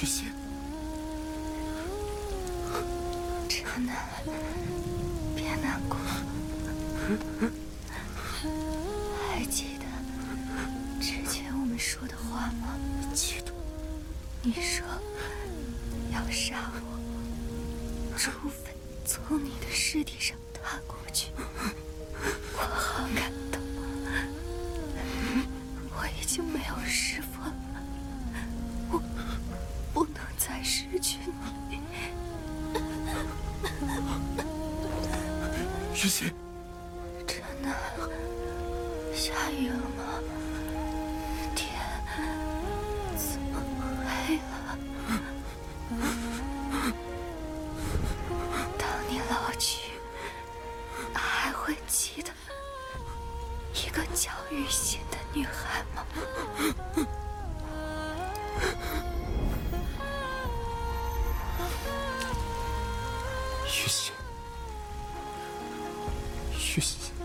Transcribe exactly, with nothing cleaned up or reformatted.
雨欣， 真的，别难过。还记得之前我们说的话吗？ 记得。 你说要杀我，除非从你的尸体上踏过去。我好感动，我已经没有师父了，我不能再失去你。 雨欣， 真的下雨了吗？天怎么黑了？当你老去，还会记得一个叫雨欣的女孩吗？ 雨欣，雨欣。